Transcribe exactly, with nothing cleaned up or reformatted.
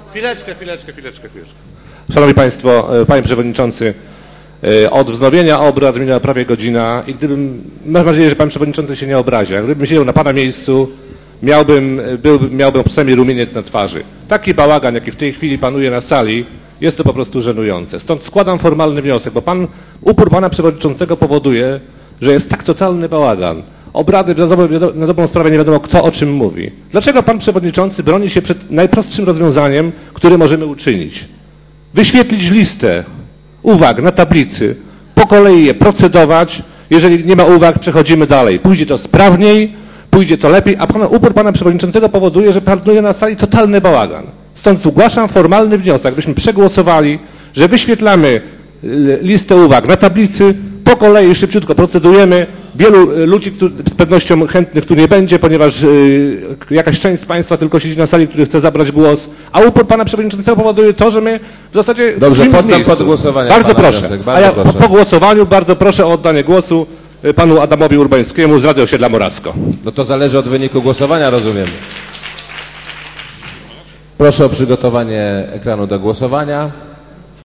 Chwileczkę, chwileczkę, chwileczkę, chwileczkę. Szanowni Państwo, Panie Przewodniczący, od wznowienia obrad minęła prawie godzina i gdybym, mam nadzieję, że Pan Przewodniczący się nie obrazia, gdybym siedział na Pana miejscu, miałbym, byłbym, miałbym przynajmniej rumieniec na twarzy. Taki bałagan, jaki w tej chwili panuje na sali, jest to po prostu żenujące. Stąd składam formalny wniosek, bo pan, upór Pana Przewodniczącego powoduje, że jest tak totalny bałagan. Obrady, na dobrą sprawę nie wiadomo, kto o czym mówi. Dlaczego Pan Przewodniczący broni się przed najprostszym rozwiązaniem, które możemy uczynić? Wyświetlić listę uwag na tablicy, po kolei je procedować. Jeżeli nie ma uwag, przechodzimy dalej. Pójdzie to sprawniej, pójdzie to lepiej, a pana, upór Pana Przewodniczącego powoduje, że panuje na sali totalny bałagan. Stąd zgłaszam formalny wniosek, byśmy przegłosowali, że wyświetlamy listę uwag na tablicy, po kolei szybciutko procedujemy. Wielu ludzi którzy, z pewnością chętnych tu nie będzie, ponieważ yy, jakaś część z Państwa tylko siedzi na sali, który chce zabrać głos, a upór Pana Przewodniczącego powoduje to, że my w zasadzie... Dobrze, poddam pod głosowanie. Bardzo proszę. Wniosek, bardzo a ja proszę. Po, po głosowaniu bardzo proszę o oddanie głosu Panu Adamowi Urbańskiemu z Rady Osiedla Morawsko. No to zależy od wyniku głosowania, rozumiem. Proszę o przygotowanie ekranu do głosowania.